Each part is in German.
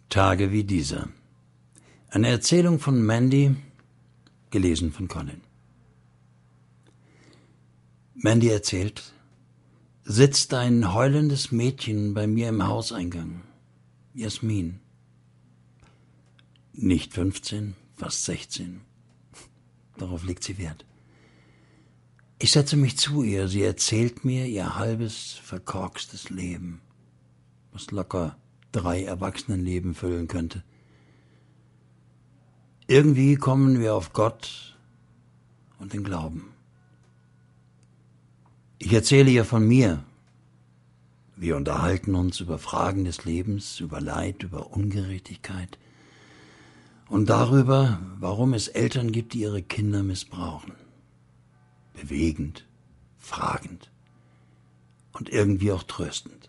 Tage wie dieser. Eine Erzählung von Mandy, gelesen von Colin. Mandy erzählt: Sitzt ein heulendes Mädchen bei mir im Hauseingang. Jasmin. Nicht 15, fast 16. Darauf legt sie Wert. Ich setze mich zu ihr. Sie erzählt mir ihr halbes, verkorkstes Leben, was locker 3 Erwachsenenleben füllen könnte. Irgendwie kommen wir auf Gott und den Glauben. Ich erzähle ihr von mir. Wir unterhalten uns über Fragen des Lebens, über Leid, über Ungerechtigkeit und darüber, warum es Eltern gibt, die ihre Kinder missbrauchen. Bewegend, fragend und irgendwie auch tröstend.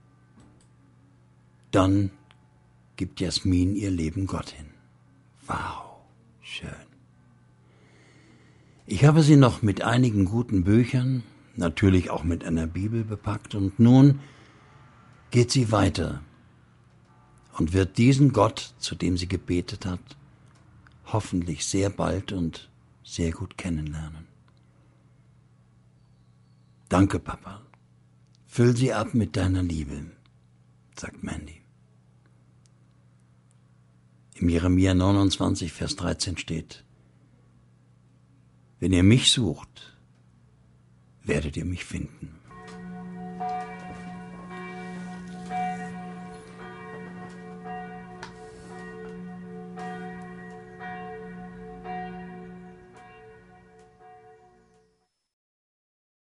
Dann gibt Jasmin ihr Leben Gott hin. Wow, schön. Ich habe sie noch mit einigen guten Büchern, natürlich auch mit einer Bibel bepackt, und nun geht sie weiter und wird diesen Gott, zu dem sie gebetet hat, hoffentlich sehr bald und sehr gut kennenlernen. Danke, Papa. Füll sie ab mit deiner Liebe, sagt Mandy. Im Jeremia 29, Vers 13 steht: Wenn ihr mich sucht, werdet ihr mich finden.